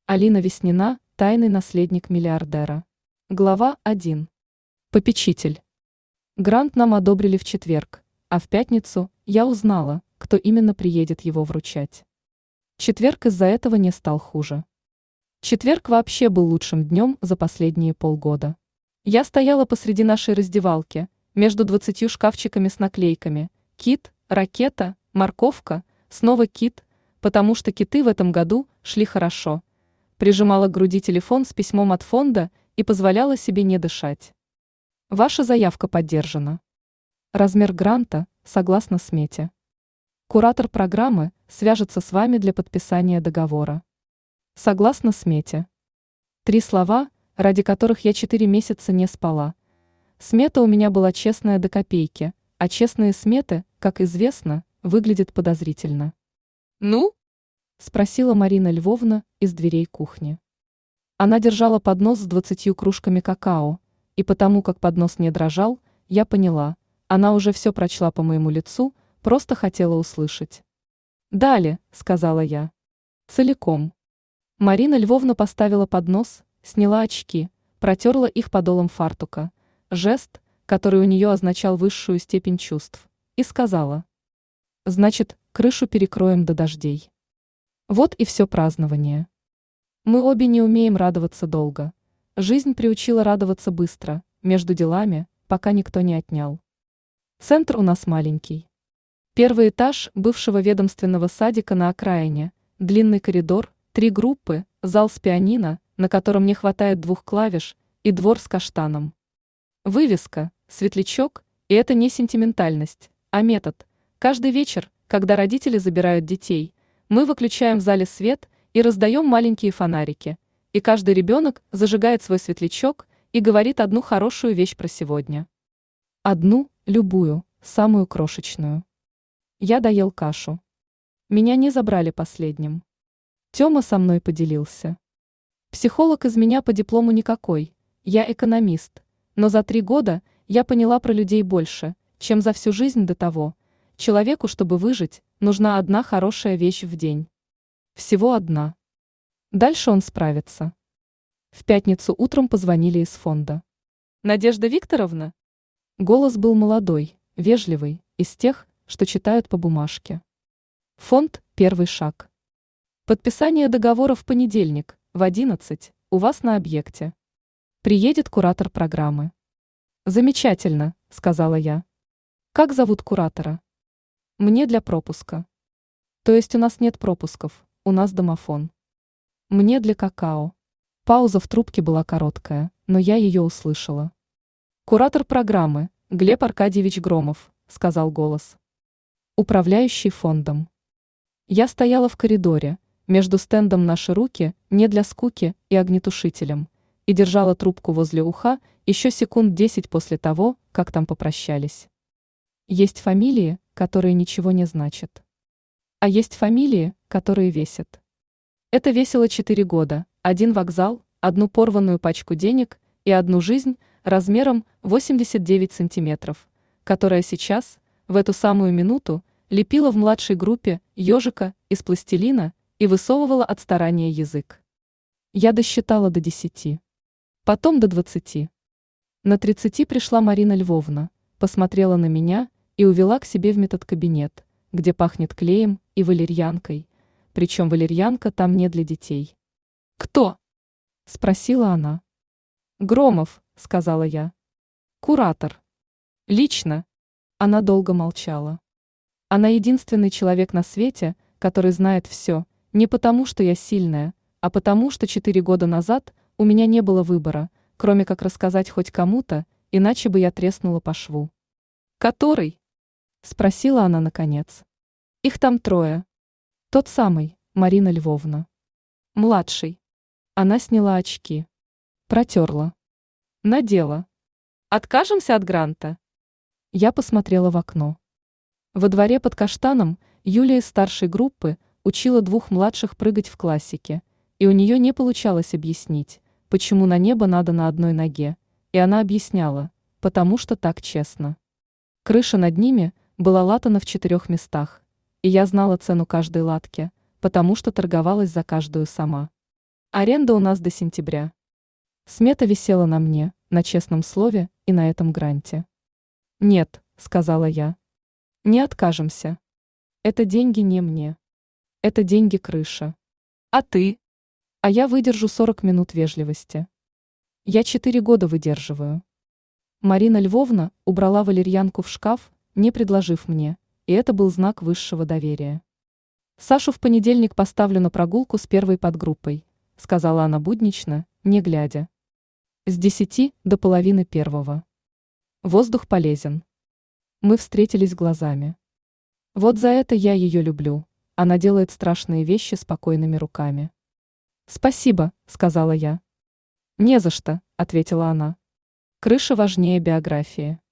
Алина Веснина, тайный наследник миллиардера. Глава 1. Попечитель. Грант нам одобрили в четверг, а в пятницу я узнала, кто именно приедет его вручать. Четверг из-за этого не стал хуже. Четверг вообще был лучшим днем за последние полгода. Я стояла посреди нашей раздевалки, между 20 шкафчиками с наклейками «Кит», «Ракета», «Морковка», снова «Кит», потому что киты в этом году шли хорошо. Прижимала к груди телефон с письмом от фонда и позволяла себе не дышать. Ваша заявка поддержана. Размер гранта согласно смете. Куратор программы свяжется с вами для подписания договора. Согласно смете. 3 слова, ради которых я 4 месяца не спала. Смета у меня была честная до копейки, а честные сметы, как известно, выглядят подозрительно. «Ну?» – спросила Марина Львовна из дверей кухни. Она держала поднос с 20 кружками какао, и потому как поднос не дрожал, я поняла, она уже все прочла по моему лицу, просто хотела услышать. «Дали», – сказала я. «Целиком». Марина Львовна поставила поднос, сняла очки, протерла их подолом фартука, жест, который у нее означал высшую степень чувств, и сказала: «Значит, крышу перекроем до дождей». Вот и все празднование. Мы обе не умеем радоваться долго. Жизнь приучила радоваться быстро, между делами, пока никто не отнял. Центр у нас маленький. Первый этаж бывшего ведомственного садика на окраине, длинный коридор, 3 группы, зал с пианино, на котором не хватает 2 клавиш, и двор с каштаном. Вывеска, светлячок, и это не сентиментальность, а метод. Каждый вечер, когда родители забирают детей, мы выключаем в зале свет и раздаем маленькие фонарики, и каждый ребенок зажигает свой светлячок и говорит одну хорошую вещь про сегодня. Одну, любую, самую крошечную. Я доел кашу. Меня не забрали последним. Тёма со мной поделился. Психолог из меня по диплому никакой, я экономист, но за 3 года я поняла про людей больше, чем за всю жизнь до того. Человеку, чтобы выжить, нужна одна хорошая вещь в день. Всего одна. Дальше он справится. В пятницу утром позвонили из фонда. «Надежда Викторовна?» Голос был молодой, вежливый, из тех, что читают по бумажке. Фонд «Первый шаг». Подписание договора в понедельник, в 11, у вас на объекте. Приедет куратор программы. «Замечательно», — сказала я. «Как зовут куратора?» «Мне для пропуска». «То есть у нас нет пропусков, у нас домофон». «Мне для какао». Пауза в трубке была короткая, но я ее услышала. «Куратор программы, Глеб Аркадьевич Громов», — сказал голос. «Управляющий фондом». Я стояла в коридоре, между стендом «Наши руки», не для скуки и огнетушителем, и держала трубку возле уха еще секунд 10 после того, как там попрощались. Есть фамилии, которые ничего не значат. А есть фамилии, которые весят. Это весило 4 года, 1 вокзал, 1 порванную пачку денег и 1 жизнь размером 89 сантиметров, которая сейчас, в эту самую минуту, лепила в младшей группе ежика из пластилина и высовывала от старания язык. Я досчитала до 10. Потом до 20. На 30 пришла Марина Львовна, посмотрела на меня и увела к себе в медкабинет, где пахнет клеем и валерьянкой, причем валерьянка там не для детей. «Кто?» – спросила она. «Громов», – сказала я. «Куратор». «Лично?» Она долго молчала. Она единственный человек на свете, который знает все, не потому что я сильная, а потому что 4 года назад у меня не было выбора, кроме как рассказать хоть кому-то, иначе бы я треснула по шву. «Который?» – спросила она наконец. «Их там 3. Тот самый, Марина Львовна. Младший». Она сняла очки. Протерла. Надела. «Откажемся от гранта?» Я посмотрела в окно. Во дворе под каштаном Юлия из старшей группы учила 2 младших прыгать в классике, и у нее не получалось объяснить, почему на небо надо на одной ноге, и она объясняла, потому что так честно. Крыша над ними была латана в 4 местах, и я знала цену каждой латки, потому что торговалась за каждую сама. Аренда у нас до сентября. Смета висела на мне, на честном слове и на этом гранте. Нет, сказала я. Не откажемся. Это деньги не мне. Это деньги крыша. А ты? А я выдержу 40 минут вежливости. Я 4 года выдерживаю. Марина Львовна убрала валерьянку в шкаф, не предложив мне, и это был знак высшего доверия. Сашу в понедельник поставлю на прогулку с первой подгруппой, сказала она буднично, не глядя. С 10 до половины первого. Воздух полезен. Мы встретились глазами. Вот за это я ее люблю. Она делает страшные вещи спокойными руками. Спасибо, сказала я. Не за что, ответила она. Крыша важнее биографии.